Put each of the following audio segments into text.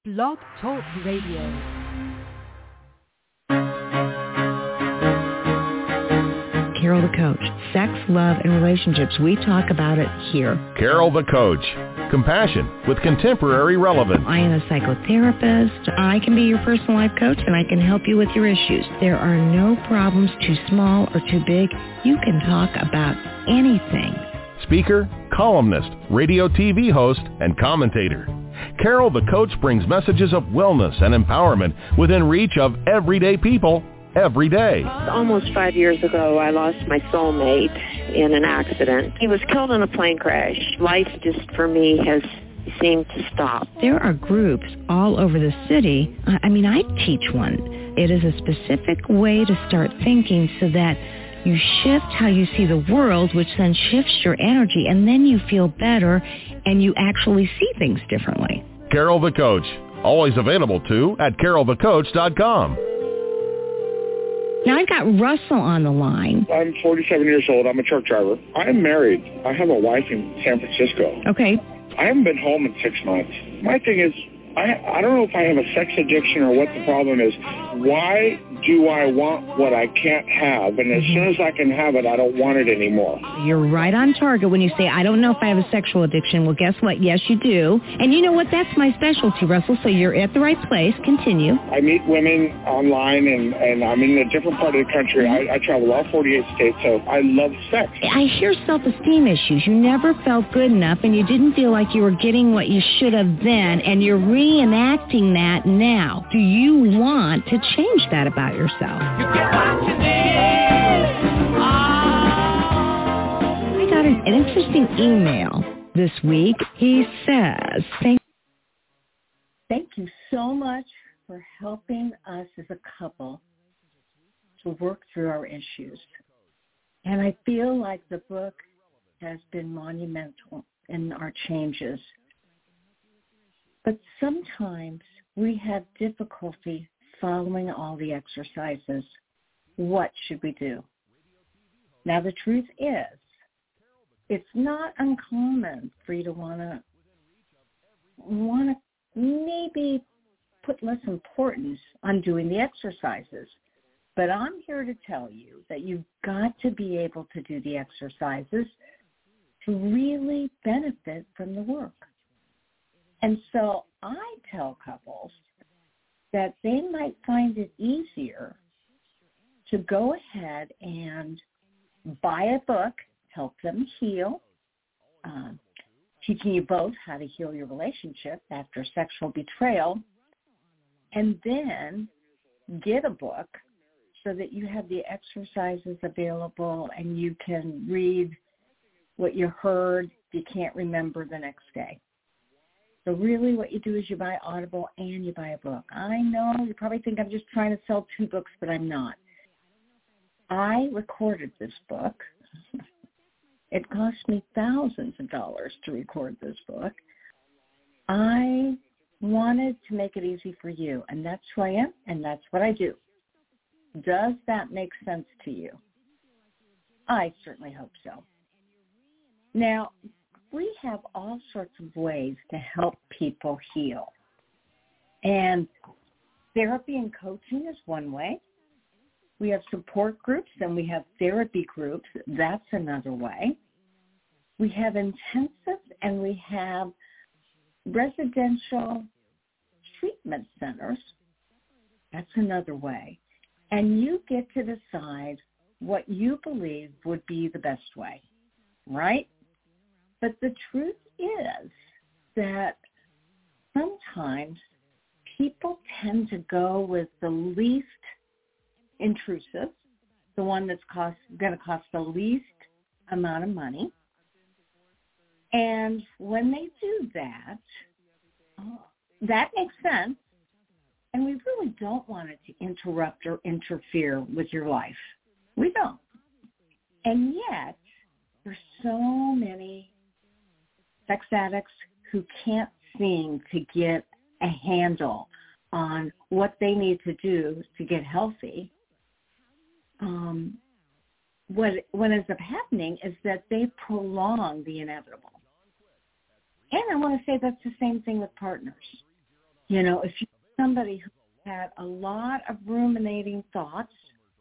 Blog Talk Radio. Carol the Coach. Sex, love, and relationships. We talk about it here. Carol the Coach. Compassion with contemporary relevance. I am a psychotherapist. I can be your personal life coach, and I can help you with your issues. There are no problems too small or too big. You can talk about anything. Speaker, columnist, radio TV host, and commentator. Carol the Coach brings messages of wellness and empowerment within reach of everyday people every day. Almost 5 years ago, I lost my soulmate in an accident. He was killed in a plane crash. Life just, for me, has seemed to stop. There are groups all over the city. I teach one. It is a specific way to start thinking so that you shift how you see the world, which then shifts your energy, and then you feel better and you actually see things differently. Carol the Coach. Always available, too, at carolthecoach.com. Now I've got Russell on the line. I'm 47 years old. I'm a truck driver. I'm married. I have a wife in San Francisco. Okay. I haven't been home in 6 months. My thing is, I don't know if I have a sex addiction or what the problem is. Why do I want what I can't have? And as soon as I can have it, I don't want it anymore. You're right on target when you say, I don't know if I have a sexual addiction. Well, guess what? Yes, you do. And you know what? That's my specialty, Russell. So you're at the right place. Continue. I meet women online, and I'm in a different part of the country. I travel all 48 states, so I love sex. I hear self-esteem issues. You never felt good enough, and you didn't feel like you were getting what you should have then, and you're reenacting that now. Do you want to change that about yourself? You get what you need. I got an interesting email this week. He says, Thank you so much for helping us as a couple to work through our issues. And I feel like the book has been monumental in our changes. But sometimes we have difficulty following all the exercises. What should we do? Now, the truth is, it's not uncommon for you to want to maybe put less importance on doing the exercises. But I'm here to tell you that you've got to be able to do the exercises to really benefit from the work. And so I tell couples that they might find it easier to go ahead and buy a book, Help Them Heal, teaching you both how to heal your relationship after sexual betrayal, and then get a book so that you have the exercises available and you can read what you heard if you can't remember the next day. So really what you do is you buy Audible and you buy a book. I know you probably think I'm just trying to sell 2 books, but I'm not. I recorded this book. It cost me thousands of dollars to record this book. I wanted to make it easy for you, and that's who I am, and that's what I do. Does that make sense to you? I certainly hope so. Now, we have all sorts of ways to help people heal. And therapy and coaching is one way. We have support groups and we have therapy groups. That's another way. We have intensive and we have residential treatment centers. That's another way. And you get to decide what you believe would be the best way, right? But the truth is that sometimes people tend to go with the least intrusive, the one that's going to cost the least amount of money. And when they do that, that makes sense. And we really don't want it to interrupt or interfere with your life. We don't. And yet, there's so many sex addicts who can't seem to get a handle on what they need to do to get healthy. What ends up happening is that they prolong the inevitable. And I want to say that's the same thing with partners. You know, if you're somebody who had a lot of ruminating thoughts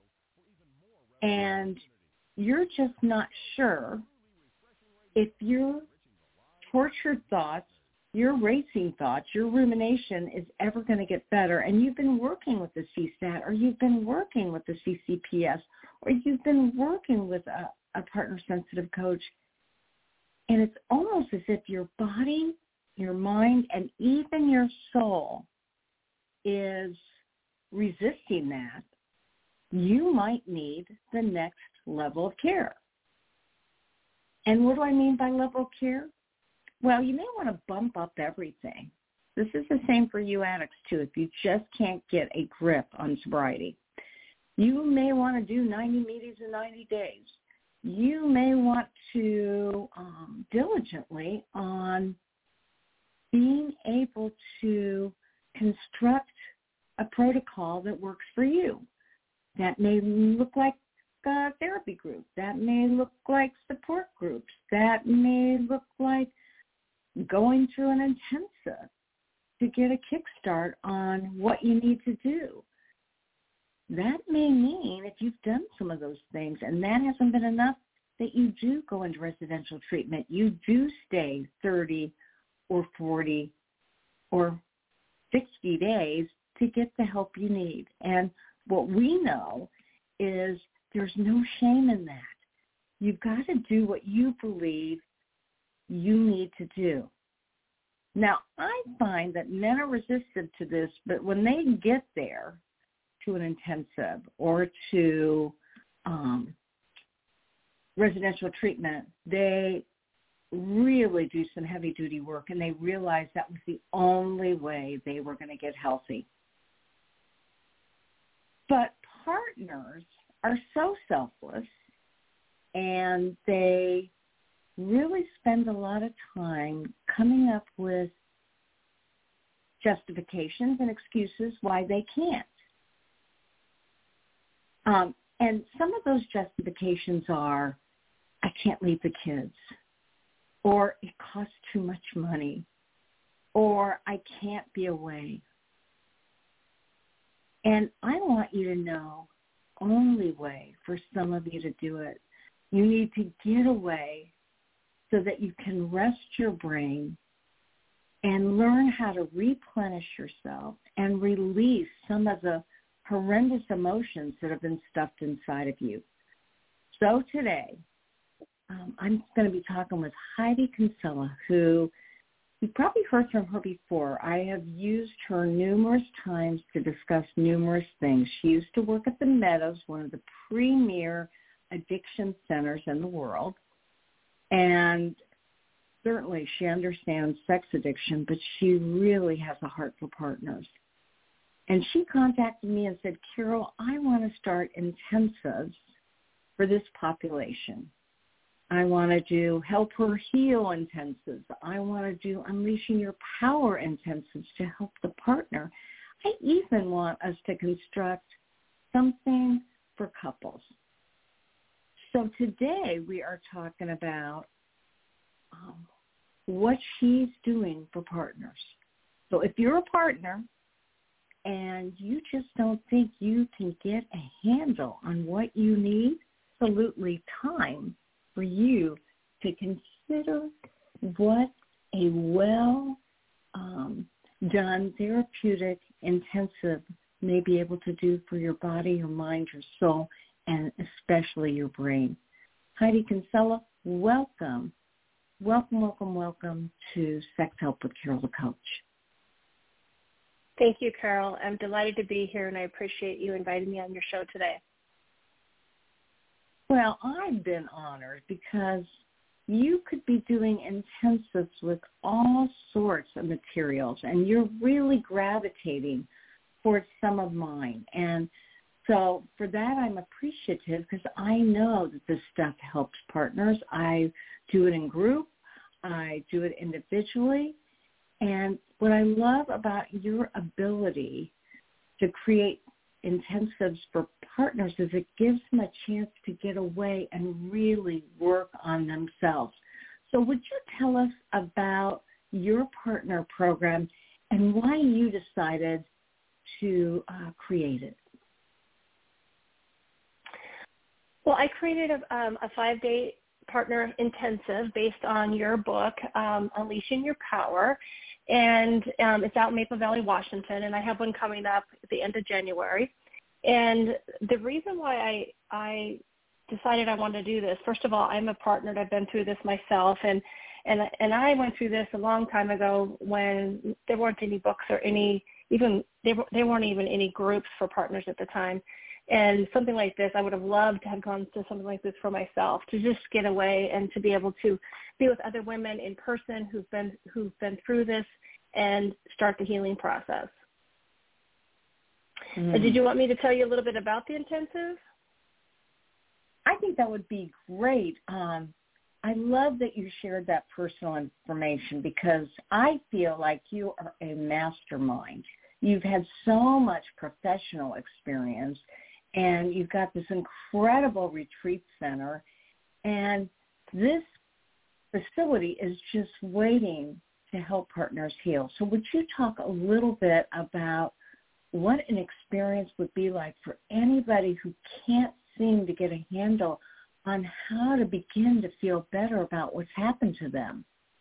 and you're just not sure if your tortured thoughts, your racing thoughts, your rumination is ever going to get better, and you've been working with the CSAT, or you've been working with the CCPS, or you've been working with a partner-sensitive coach, and it's almost as if your body, your mind, and even your soul is resisting that, you might need the next level of care. And what do I mean by level of care? Well, you may want to bump up everything. This is the same for you addicts, too, if you just can't get a grip on sobriety. You may want to do 90 meetings in 90 days. You may want to diligently on being able to construct a protocol that works for you. That may look like a therapy group. That may look like support groups. That may look like going through an intensive to get a kickstart on what you need to do. That may mean, if you've done some of those things and that hasn't been enough, that you do go into residential treatment. You do stay 30 or 40 or 60 days to get the help you need. And what we know is there's no shame in that. You've got to do what you believe you need to do. Now, I find that men are resistant to this, but when they get there to an intensive or to residential treatment, they really do some heavy-duty work, and they realize that was the only way they were going to get healthy. But partners are so selfless, and they really spend a lot of time coming up with justifications and excuses why they can't. And some of those justifications are, I can't leave the kids, or it costs too much money, or I can't be away. And I want you to know, only way for some of you to do it, you need to get away so that you can rest your brain and learn how to replenish yourself and release some of the horrendous emotions that have been stuffed inside of you. So today, I'm going to be talking with Heidi Kinsella, who you've probably heard from her before. I have used her numerous times to discuss numerous things. She used to work at the Meadows, one of the premier addiction centers in the world. And certainly she understands sex addiction, but she really has a heart for partners. And she contacted me and said, Carol, I want to start intensives for this population. I want to do Help Her Heal intensives. I want to do Unleashing Your Power intensives to help the partner. I even want us to construct something for couples. So today we are talking about what she's doing for partners. So if you're a partner and you just don't think you can get a handle on what you need, absolutely time for you to consider what a done therapeutic intensive may be able to do for your body, your mind, your soul, and especially your brain. Heidi Kinsella, welcome. Welcome, welcome, welcome to Sex Help with Carol the Coach. Thank you, Carol. I'm delighted to be here, and I appreciate you inviting me on your show today. Well, I've been honored because you could be doing intensives with all sorts of materials, and you're really gravitating towards some of mine. And so for that, I'm appreciative because I know that this stuff helps partners. I do it in group. I do it individually. And what I love about your ability to create intensives for partners is it gives them a chance to get away and really work on themselves. So would you tell us about your partner program and why you decided to create it. Well, I created a 5-day partner intensive based on your book, Unleashing Your Power, and it's out in Maple Valley, Washington, and I have one coming up at the end of January. And the reason why I decided I wanted to do this, first of all, I'm a partner and I've been through this myself, and I went through this a long time ago when there weren't any books or there weren't even any groups for partners at the time. And something like this, I would have loved to have gone to something like this for myself, to just get away and to be able to be with other women in person who've been through this and start the healing process. And did you want me to tell you a little bit about the intensive? I think that would be great. I love that you shared that personal information because I feel like you are a mastermind. You've had so much professional experience, and you've got this incredible retreat center, and this facility is just waiting to help partners heal. So would you talk a little bit about what an experience would be like for anybody who can't seem to get a handle on how to begin to feel better about what's happened to them?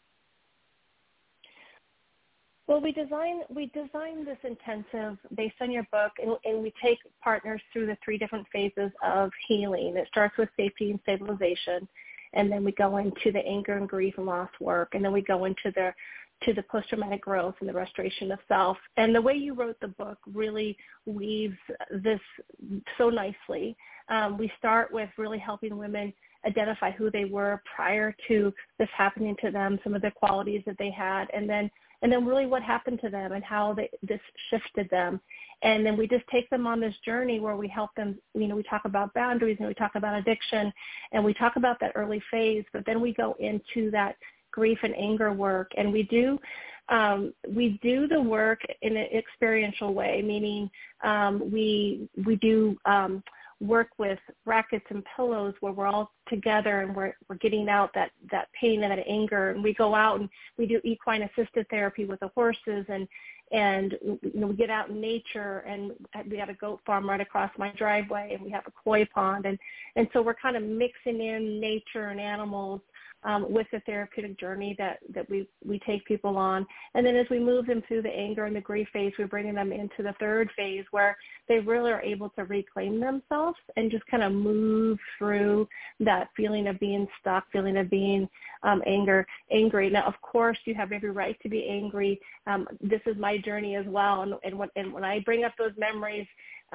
Well, we designed this intensive based on your book, and we take partners through the 3 different phases of healing. It starts with safety and stabilization, and then we go into the anger and grief and loss work, and then we go into the post-traumatic growth and the restoration of self. And the way you wrote the book really weaves this so nicely. We start with really helping women identify who they were prior to this happening to them, some of the qualities that they had, and then really what happened to them and how this shifted them. And then we just take them on this journey where we help them, we talk about boundaries and we talk about addiction and we talk about that early phase, but then we go into that grief and anger work, and we do the work in an experiential way, meaning we do work with rackets and pillows where we're all together and we're getting out that pain and that anger, and we go out and we do equine assisted therapy with the horses, and we get out in nature, and we have a goat farm right across my driveway, and we have a koi pond, and so we're kind of mixing in nature and animals with the therapeutic journey that we take people on. And then as we move them through the anger and the grief phase, we're bringing them into the 3rd phase where they really are able to reclaim themselves and just kind of move through that feeling of being stuck, feeling of being angry. Now, of course, you have every right to be angry. This is my journey as well. And when I bring up those memories,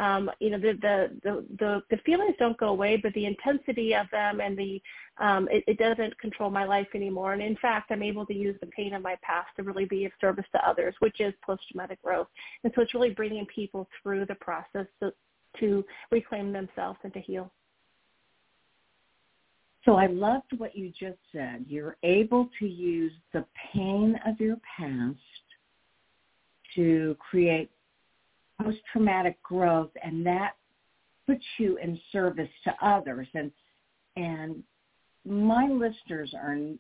the feelings don't go away, but the intensity of them and it doesn't control my life anymore. And in fact, I'm able to use the pain of my past to really be of service to others, which is post-traumatic growth. And so it's really bringing people through the process to reclaim themselves and to heal. So I loved what you just said. You're able to use the pain of your past to create post-traumatic growth, and that puts you in service to others. And my listeners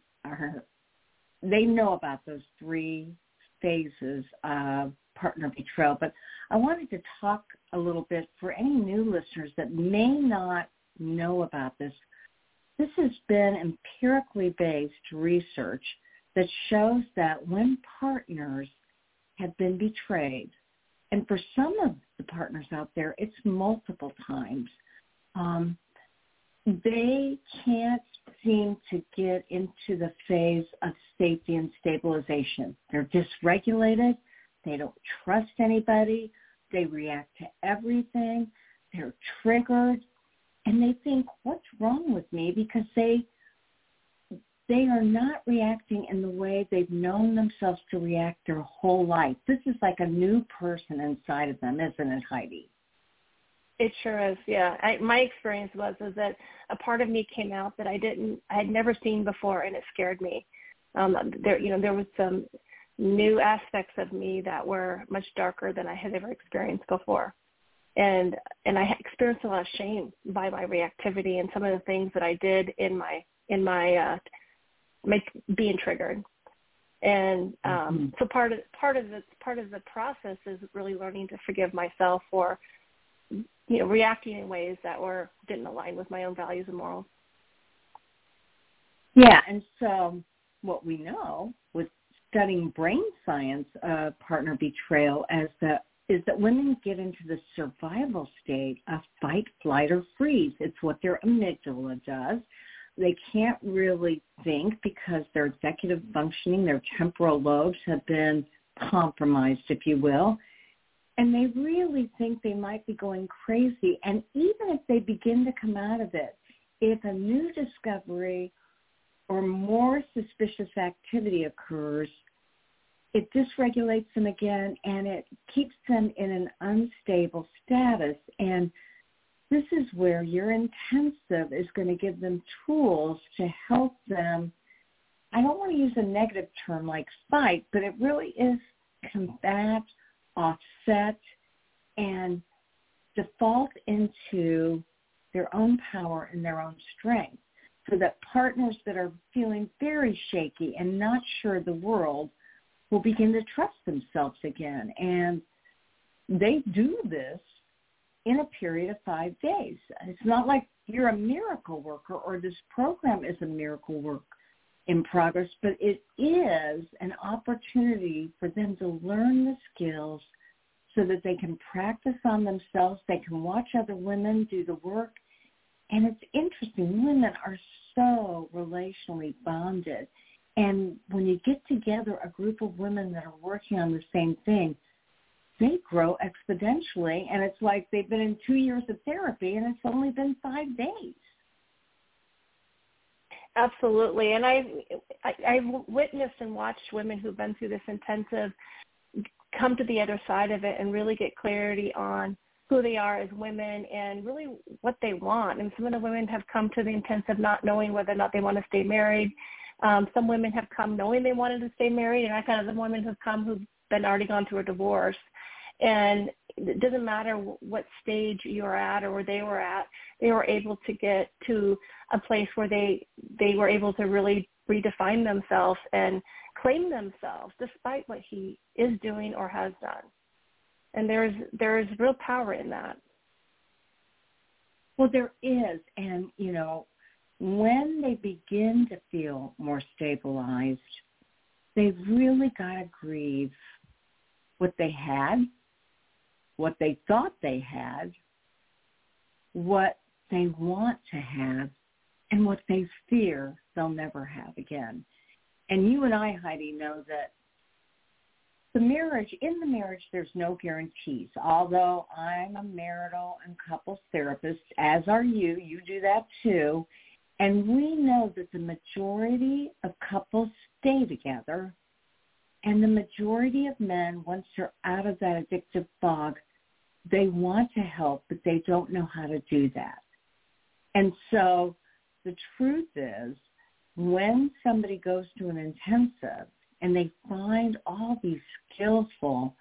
they know about those 3 phases of partner betrayal, but I wanted to talk a little bit for any new listeners that may not know about this. This has been empirically based research that shows that when partners have been betrayed, and for some of the partners out there, it's multiple times, they can't seem to get into the phase of safety and stabilization. They're dysregulated. They don't trust anybody. They react to everything. They're triggered. And they think, what's wrong with me? Because they are not reacting in the way they've known themselves to react their whole life. This is like a new person inside of them, isn't it, Heidi? It sure is, yeah. My experience was that a part of me came out that I had never seen before, and it scared me. There was some new aspects of me that were much darker than I had ever experienced before. And I experienced a lot of shame by my reactivity and some of the things that I did in my being triggered. And so part of the process is really learning to forgive myself for, reacting in ways that didn't align with my own values and morals. Yeah, and so what we know with studying brain science of partner betrayal is that women get into the survival state of fight, flight, or freeze. It's what their amygdala does. They can't really think because their executive functioning, their temporal lobes have been compromised, if you will, and they really think they might be going crazy. And even if they begin to come out of it, if a new discovery or more suspicious activity occurs, it dysregulates them again, and it keeps them in an unstable status. And this is where your intensive is going to give them tools to help them. I don't want to use a negative term like fight, but it really is combat, offset, and default into their own power and their own strength, so that partners that are feeling very shaky and not sure of the world will begin to trust themselves again. And they do this in a period of 5 days. It's not like you're a miracle worker or this program is a miracle work in progress, but it is an opportunity for them to learn the skills so that they can practice on themselves. They can watch other women do the work. And it's interesting, women are so relationally bonded. And when you get together a group of women that are working on the same thing, they grow exponentially. And it's like they've been in 2 years of therapy and it's only been 5 days. Absolutely. And I've witnessed and watched women who've been through this intensive come to the other side of it and really get clarity on who they are as women and really what they want. And some of the women have come to the intensive not knowing whether or not they want to stay married. Some women have come knowing they wanted to stay married, and I kind of the women who've come who've been already gone through a divorce. And it doesn't matter what stage you're at or where they were at, they were able to get to a place where they were able to really redefine themselves and claim themselves despite what he is doing or has done. And there's real power in that. Well, there is. And, when they begin to feel more stabilized, they've really got to grieve what they had, what they thought they had, what they want to have, and what they fear they'll never have again. And you and I, Heidi, know that in the marriage, there's no guarantees. Although I'm a marital and couples therapist, as are you. You do that too. And we know that the majority of couples stay together, and the majority of men, once they're out of that addictive fog, they want to help, but they don't know how to do that. And so the truth is, when somebody goes to an intensive and they find all these skillful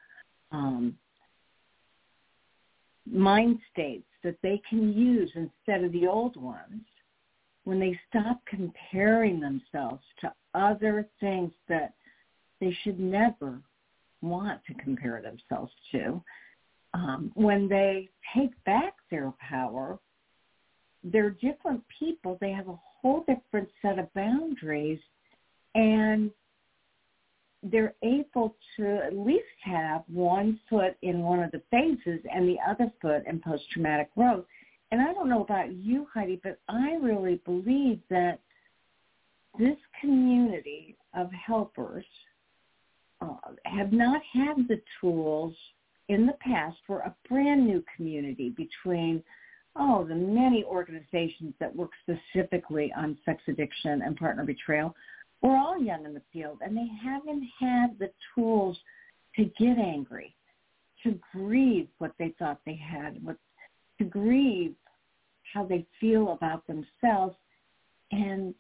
mind states that they can use instead of the old ones, when they stop comparing themselves to other things that they should never want to compare themselves to, when they take back their power, they're different people. They have a whole different set of boundaries, and they're able to at least have one foot in one of the phases and the other foot in post-traumatic growth. And I don't know about you, Heidi, but I really believe that this community of helpers have not had the tools in the past for a brand new community between the many organizations that work specifically on sex addiction and partner betrayal. We're all young in the field, and they haven't had the tools to get angry, to grieve what they thought they had, to grieve how they feel about themselves. And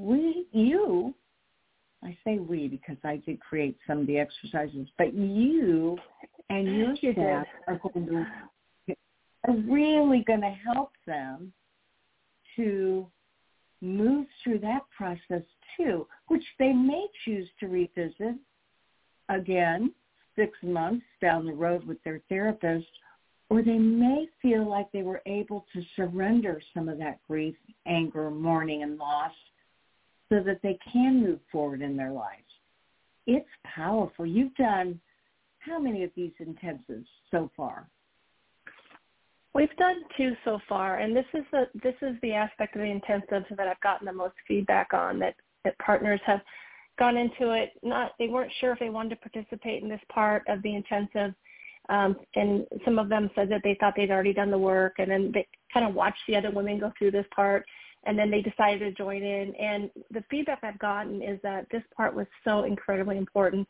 I say we because I did create some of the exercises, but you and your staff are really going to help them to moves through that process too, which they may choose to revisit again 6 months down the road with their therapist, or they may feel like they were able to surrender some of that grief, anger, mourning, and loss so that they can move forward in their lives. It's powerful. You've done how many of these intensives so far? We've done 2 so far, and this is the aspect of the intensives that I've gotten the most feedback on, that partners have gone into it, they weren't sure if they wanted to participate in this part of the intensive, and some of them said that they thought they'd already done the work, and then they kind of watched the other women go through this part, and then they decided to join in. And the feedback I've gotten is that this part was so incredibly important,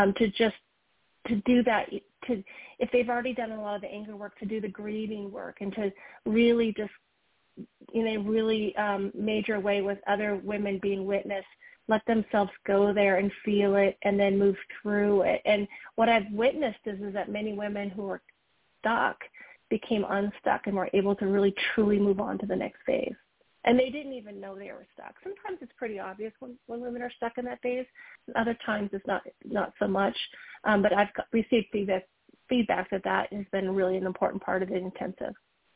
to do that, if they've already done a lot of the anger work, to do the grieving work, and to really just, in a really major way with other women being witnessed, let themselves go there and feel it and then move through it. And what I've witnessed is that many women who were stuck became unstuck and were able to really truly move on to the next phase. And they didn't even know they were stuck. Sometimes it's pretty obvious when women are stuck in that phase. Other times it's not so much. But I've received feedback that has been really an important part of the intensive.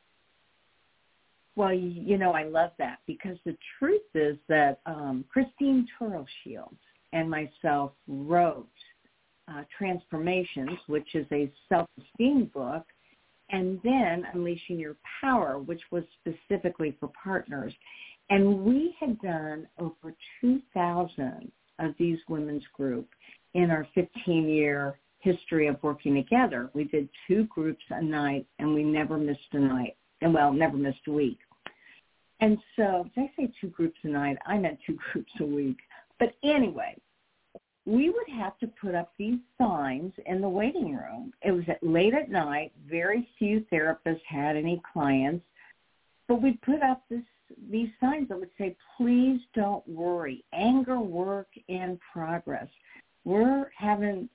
Well, I love that, because the truth is that Christine Turtleshield and myself wrote Transformations, which is a self-esteem book, and then Unleashing Your Power, which was specifically for partners. And we had done over 2,000 of these women's group in our 15-year history of working together. We did 2 groups a night, and we never missed a night. And, never missed a week. And so, if I say 2 groups a night, I meant 2 groups a week. But anyway, we would have to put up these signs in the waiting room. It was late at night. Very few therapists had any clients. But we'd put up these signs that would say, please don't worry. Anger work in progress. We're having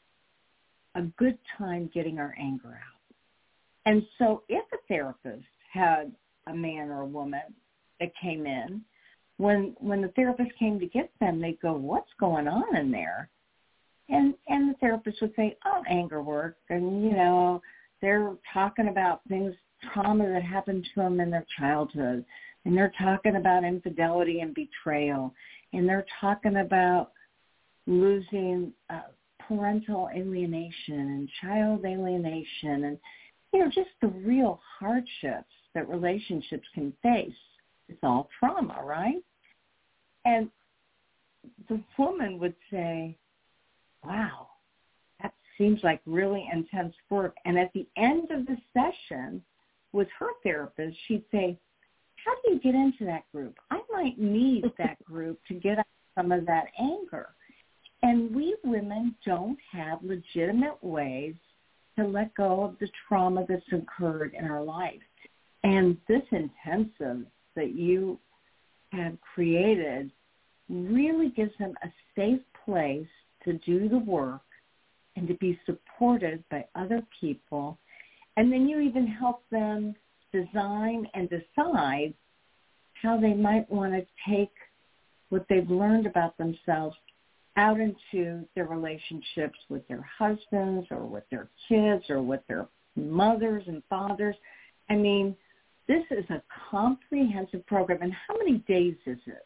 a good time getting our anger out. And so if a therapist had a man or a woman that came in, when the therapist came to get them, they'd go, what's going on in there? And the therapist would say, anger work. And, they're talking about things, trauma that happened to them in their childhood. And they're talking about infidelity and betrayal. And they're talking about losing parental alienation and child alienation and, just the real hardships that relationships can face. It's all trauma, right? And the woman would say, wow, that seems like really intense work. And at the end of the session with her therapist, she'd say, how do you get into that group? I might need that group to get out some of that anger. And we women don't have legitimate ways to let go of the trauma that's occurred in our life. And this intensive that you have created really gives them a safe place to do the work and to be supported by other people. And then you even help them design and decide how they might want to take what they've learned about themselves out into their relationships with their husbands or with their kids or with their mothers and fathers. I mean, this is a comprehensive program. And how many days is it?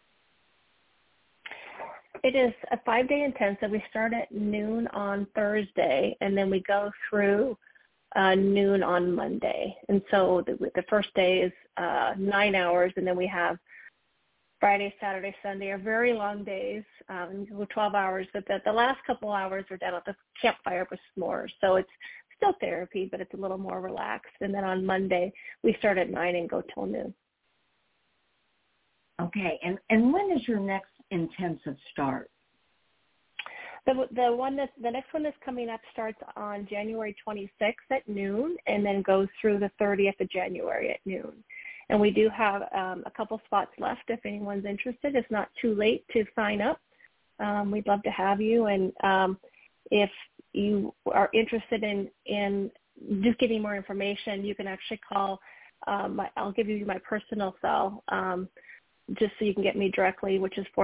It is a 5-day intensive. We start at noon on Thursday, and then we go through noon on Monday. And so the first day is 9 hours, and then we have Friday, Saturday, Sunday are very long days, 12 hours, but the last couple hours are down at the campfire with s'mores. So it's still therapy, but it's a little more relaxed. And then on Monday, we start at 9 and go till noon. Okay, and when does your next intensive start? The next one that's coming up starts on January 26th at noon, and then goes through the 30th of January at noon. And we do have a couple spots left if anyone's interested. It's not too late to sign up. We'd love to have you. And if you are interested in just getting more information, you can actually call. I'll give you my personal cell. just so you can get me directly, which is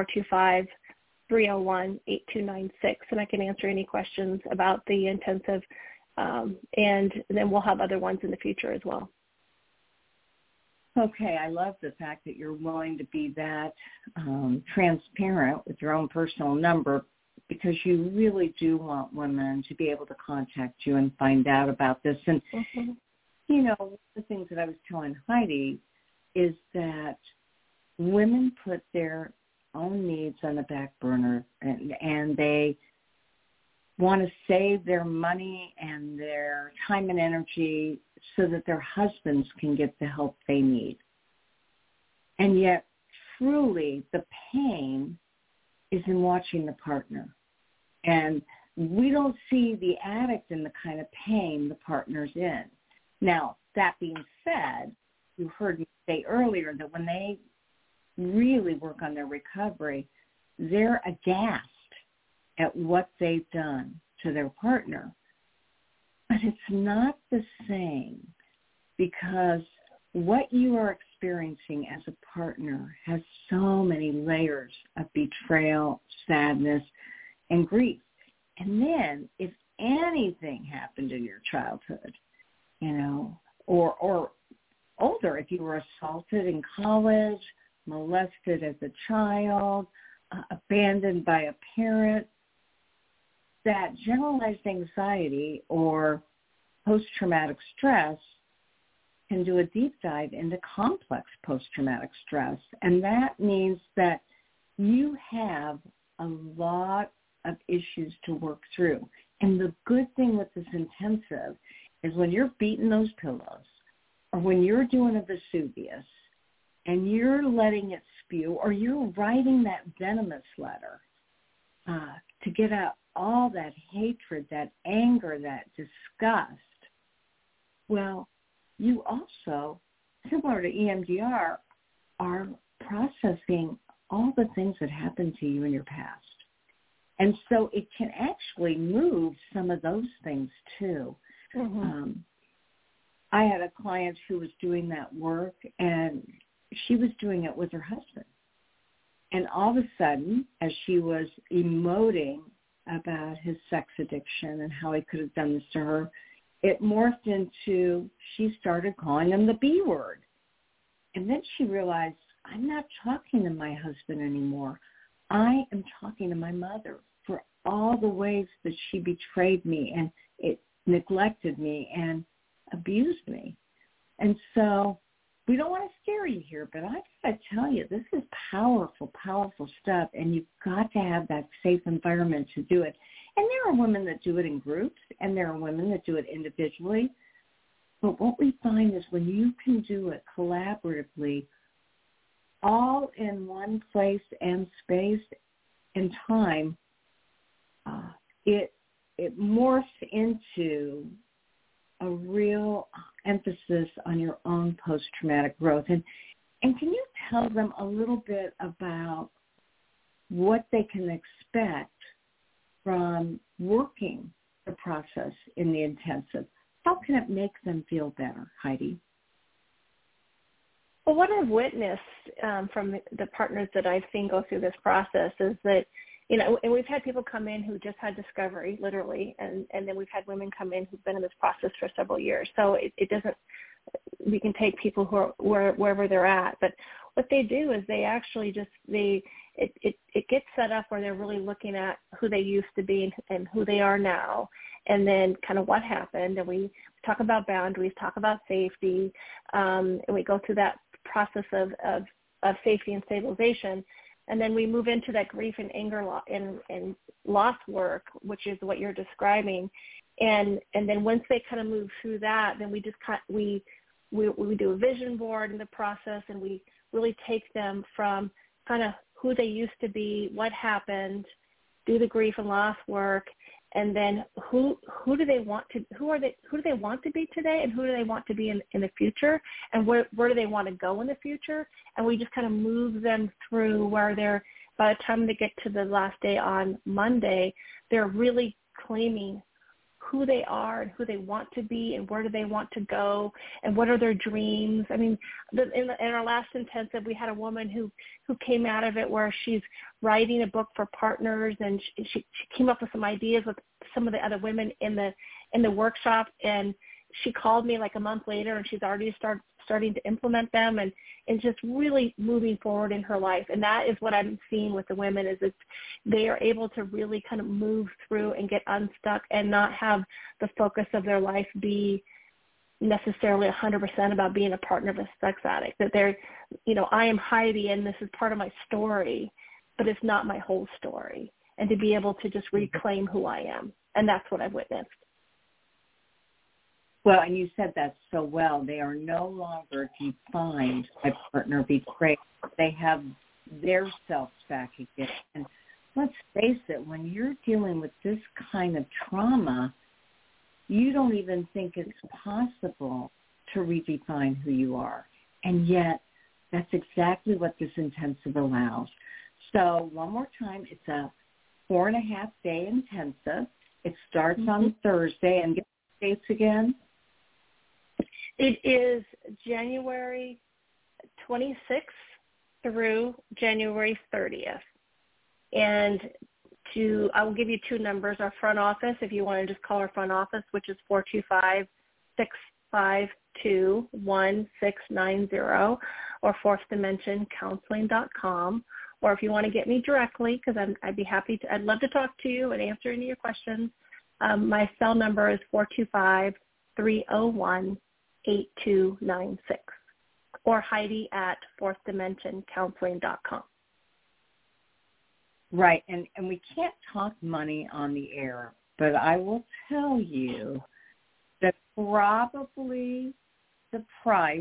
425-301-8296, and I can answer any questions about the intensive, and then we'll have other ones in the future as well. Okay, I love the fact that you're willing to be that transparent with your own personal number, because you really do want women to be able to contact you and find out about this. And, you know, one of the things that I was telling Heidi is that women put their own needs on the back burner, and they want to save their money and their time and energy so that their husbands can get the help they need. And yet, truly, the pain is in watching the partner. And we don't see the addict in the kind of pain the partner's in. Now, that being said, you heard me say earlier that when they really work on their recovery, they're aghast at what they've done to their partner. But it's not the same, because what you are experiencing as a partner has so many layers of betrayal, sadness, and grief. And then if anything happened in your childhood, you know, or older, if you were assaulted in college, molested as a child, abandoned by a parent, that generalized anxiety or post-traumatic stress can do a deep dive into complex post-traumatic stress. And that means that you have a lot of issues to work through. And the good thing with this intensive is when you're beating those pillows, or when you're doing a Vesuvius and you're letting it spew, or you're writing that venomous letter to get out all that hatred, that anger, that disgust, well, you also, similar to EMDR, are processing all the things that happened to you in your past. And so it can actually move some of those things too. I had a client who was doing that work, and she was doing it with her husband. And all of a sudden, as she was emoting about his sex addiction and how he could have done this to her, it morphed into, she started calling him the B word. And then she realized, I'm not talking to my husband anymore. I am talking to my mother for all the ways that she betrayed me and it neglected me and abused me. And so we don't want to scare you here, but I got to tell you, this is powerful, powerful stuff, and you've got to have that safe environment to do it. And there are women that do it in groups, and there are women that do it individually. But what we find is when you can do it collaboratively, all in one place and space and time, it morphs into a real emphasis on your own post-traumatic growth. And can you tell them a little bit about what they can expect from working the process in the intensive? How can it make them feel better, Heidi? Well, what I've witnessed from the partners that I've seen go through this process is that, you know, and we've had people come in who just had discovery, literally, and then we've had women come in who've been in this process for several years. So it doesn't, we can take people who are wherever they're at. But what they do is they actually just, it gets set up where they're really looking at who they used to be and who they are now, and then kind of what happened. And we talk about boundaries, talk about safety, and we go through that process of safety and stabilization. And then we move into that grief and anger and loss work, which is what you're describing. And then once they kind of move through that, then we just we do a vision board in the process, and we really take them from kind of who they used to be, what happened, do the grief and loss work, and then who do they want to be today, and who do they want to be in the future, and where do they want to go in the future. And we just kind of move them through where they're, by the time they get to the last day on Monday, they're really claiming who they are and who they want to be and where do they want to go and what are their dreams. I mean, in our last intensive, we had a woman who came out of it where she's writing a book for partners, and she came up with some ideas with some of the other women in the workshop, and she called me like a month later, and she's already starting to implement them and just really moving forward in her life. And that is what I'm seeing with the women, is that they are able to really kind of move through and get unstuck and not have the focus of their life be necessarily 100% about being a partner of a sex addict. That they're, I am Heidi and this is part of my story, but it's not my whole story. And to be able to just reclaim who I am. And that's what I've witnessed. Well, and you said that so well. They are no longer defined by partner betrayal. They have their selves back again. And let's face it, when you're dealing with this kind of trauma, you don't even think it's possible to redefine who you are. And yet, that's exactly what this intensive allows. So one more time, it's a 4.5-day intensive. It starts on Thursday. And get the dates again. It is January 26th through January 30th. And I will give you two numbers. Our front office, if you want to just call our front office, which is 425-652-1690, or fourthdimensioncounseling.com. Or if you want to get me directly, because I'd love to talk to you and answer any of your questions. My cell number is 425-301-8296, or Heidi at fourthdimensioncounseling.com. Right, and we can't talk money on the air, but I will tell you that probably the price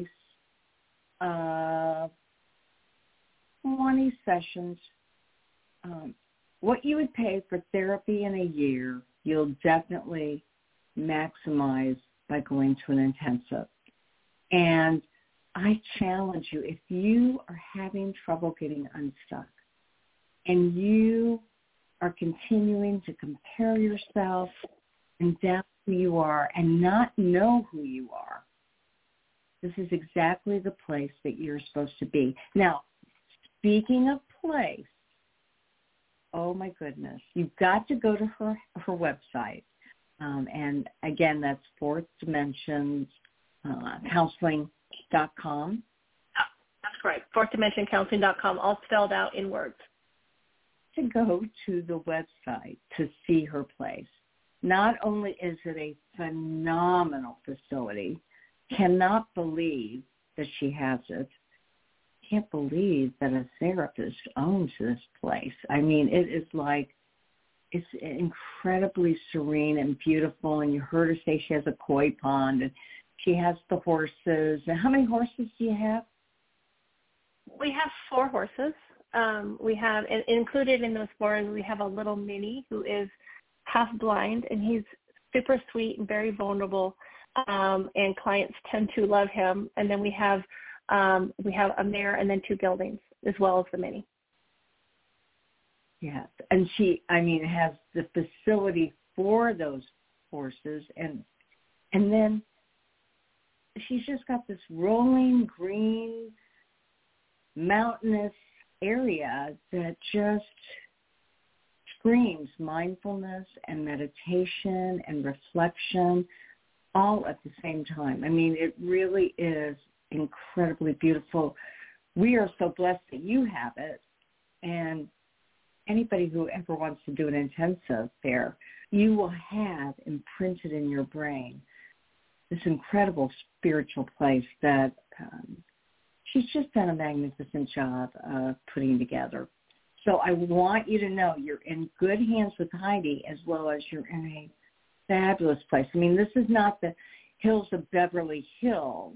of 20 sessions, what you would pay for therapy in a year, you'll definitely maximize by going to an intensive. And I challenge you, if you are having trouble getting unstuck and you are continuing to compare yourself and doubt who you are and not know who you are, this is exactly the place that you're supposed to be. Now, speaking of place, oh my goodness, you've got to go to her website. And again, that's fourthdimensioncounseling.com. That's right, fourthdimensioncounseling.com, all spelled out in words. To go to the website to see her place. Not only is it a phenomenal facility, cannot believe that she has it, can't believe that a therapist owns this place. I mean, it is like, it's incredibly serene and beautiful, and you heard her say she has a koi pond, and she has the horses. And how many horses do you have? We have 4 horses. We have, included in those 4, we have a little mini who is half blind, and he's super sweet and very vulnerable, and clients tend to love him. And then we have a mare and then 2 geldings as well as the mini. Yes, and she, has the facility for those horses, and then she's just got this rolling green mountainous area that just screams mindfulness and meditation and reflection all at the same time. I mean, it really is incredibly beautiful. We are so blessed that you have it, and anybody who ever wants to do an intensive there, you will have imprinted in your brain this incredible spiritual place that she's just done a magnificent job of putting together. So I want you to know you're in good hands with Heidi, as well as you're in a fabulous place. I mean, this is not the hills of Beverly Hills.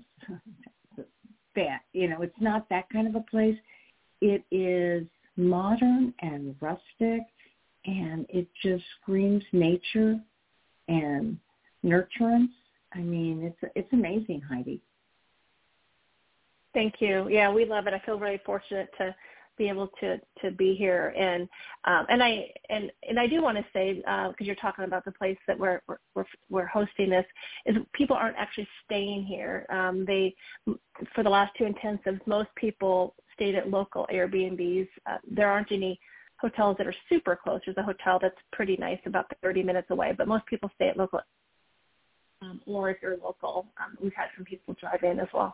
It's not that kind of a place. It is modern and rustic, and it just screams nature and nurturance. I mean, it's amazing, Heidi. Thank you. Yeah, we love it. I feel very fortunate be able to be here. And I do want to say, because you're talking about the place that we're hosting this, is people aren't actually staying here. For the last 2 intensives, most people stayed at local Airbnbs. There aren't any hotels that are super close. There's a hotel that's pretty nice, about 30 minutes away, but most people stay at local. Or if you're local, we've had some people drive in as well.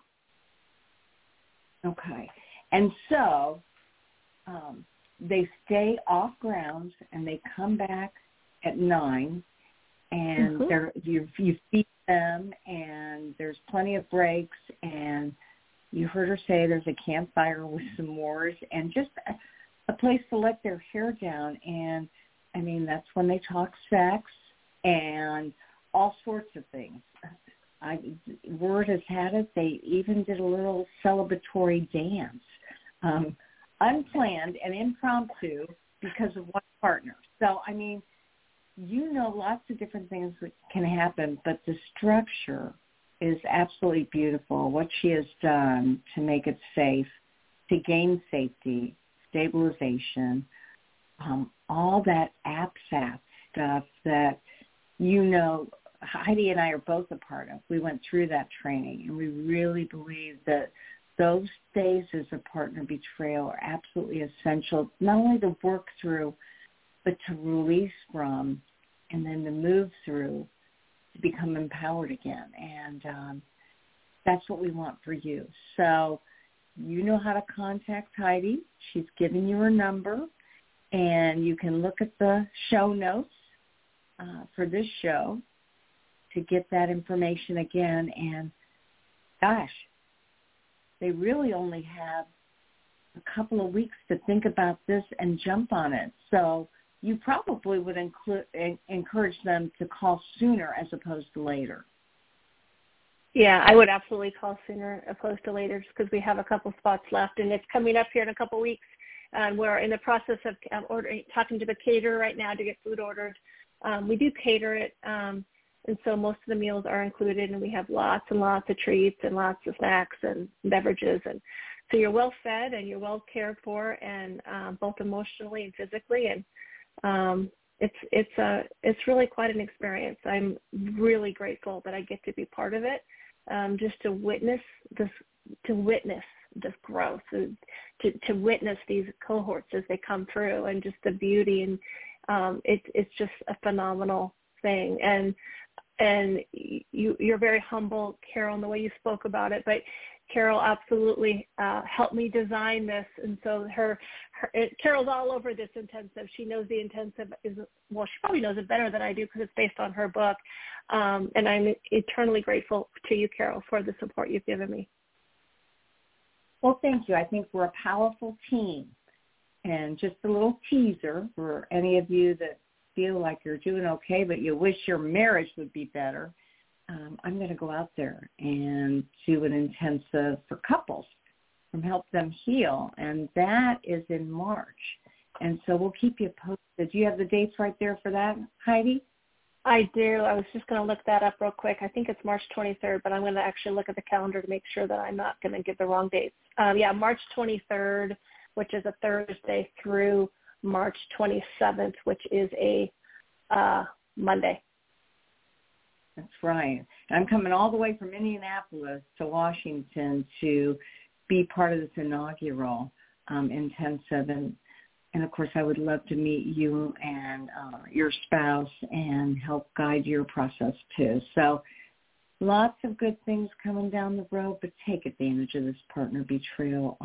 Okay. And so they stay off grounds and they come back at 9, and you feed them, and there's plenty of breaks, and you heard her say there's a campfire with some s'mores and just a place to let their hair down. And, I mean, that's when they talk sex and all sorts of things. Word has had it, they even did a little celebratory dance, unplanned and impromptu because of one partner. So, I mean, lots of different things that can happen, but the structure is absolutely beautiful. What she has done to make it safe, to gain safety, stabilization, all that APSAT stuff that Heidi and I are both a part of. We went through that training, and we really believe that those phases of partner betrayal are absolutely essential, not only to work through, but to release from, and then to move through, to become empowered again. And that's what we want for you. So you know how to contact Heidi. She's given you her number, and you can look at the show notes for this show to get that information again. And gosh, they really only have a couple of weeks to think about this and jump on it. So you probably would encourage them to call sooner as opposed to later. Yeah, I would absolutely call sooner opposed to later, just because we have a couple spots left, and it's coming up here in a couple of weeks. We're in the process of talking to the caterer right now to get food ordered. We do cater it, and so most of the meals are included, and we have lots and lots of treats and lots of snacks and beverages, and so you're well fed and you're well cared for, and both emotionally and physically, and it's really quite an experience. I'm really grateful that I get to be part of it, just to witness this growth, to witness these cohorts as they come through, and just the beauty, and it's just a phenomenal thing. And you're very humble, Carol, in the way you spoke about it, but Carol absolutely helped me design this, and so Carol's all over this intensive. She knows the intensive she probably knows it better than I do because it's based on her book, and I'm eternally grateful to you, Carol, for the support you've given me. Well, thank you. I think we're a powerful team, and just a little teaser for any of you that feel like you're doing okay, but you wish your marriage would be better. I'm going to go out there and do an intensive for couples from Help Them Heal, and that is in March. And so we'll keep you posted. Do you have the dates right there for that, Heidi? I do. I was just going to look that up real quick. I think it's March 23rd, but I'm going to actually look at the calendar to make sure that I'm not going to give the wrong dates. March 23rd, which is a Thursday, through March 27th, which is a Monday. That's right. And I'm coming all the way from Indianapolis to Washington to be part of this inaugural intensive. And, of course, I would love to meet you and your spouse and help guide your process, too. So lots of good things coming down the road, but take advantage of this partner betrayal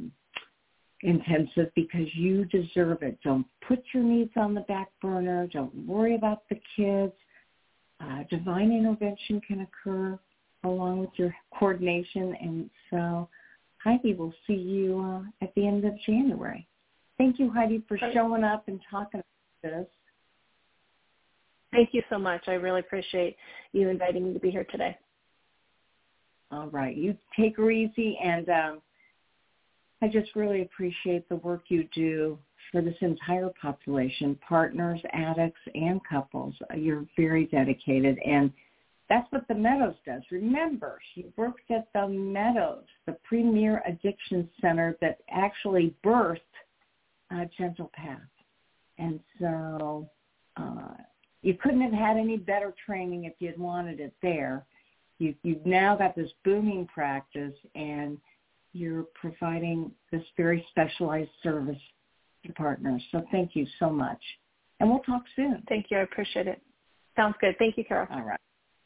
intensive because you deserve it. Don't put your needs on the back burner. Don't worry about the kids. Divine intervention can occur along with your coordination. And so Heidi will see you at the end of January. Thank you, Heidi, for showing up and talking about this. Thank you so much. I really appreciate you inviting me to be here today. All right. You take her easy, and I just really appreciate the work you do for this entire population, partners, addicts, and couples. You're very dedicated, and That's what the Meadows does. Remember, she worked at the Meadows, the premier addiction center that actually birthed Gentle Path. And so you couldn't have had any better training if you'd wanted it there. You've now got this booming practice, and you're providing this very specialized service to partners. So thank you so much. And we'll talk soon. Thank you. I appreciate it. Sounds good. Thank you, Carol. All right.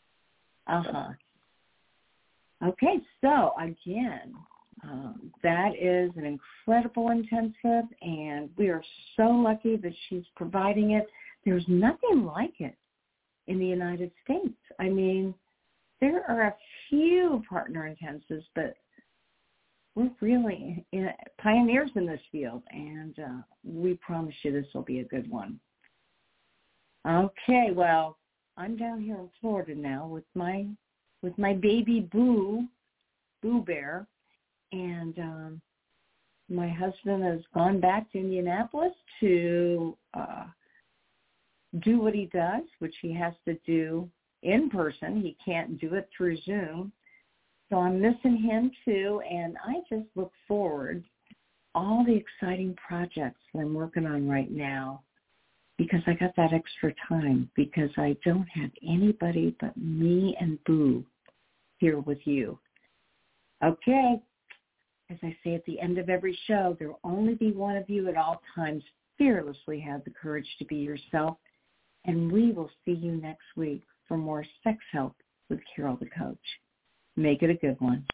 Okay, so again, that is an incredible intensive, and we are so lucky that she's providing it. There's nothing like it in the United States. I mean, there are a few partner intensives, but we're really pioneers in this field, and we promise you this will be a good one. Okay, well, I'm down here in Florida now with my baby Boo Bear, and my husband has gone back to Indianapolis to do what he does, which he has to do in person. He can't do it through Zoom. So I'm missing him too, and I just look forward to all the exciting projects that I'm working on right now, because I got that extra time, because I don't have anybody but me and Boo here with you. Okay, as I say at the end of every show, there will only be one of you at all times. Fearlessly have the courage to be yourself, and we will see you next week for more Sex Help with Carol the Coach. Make it a good one.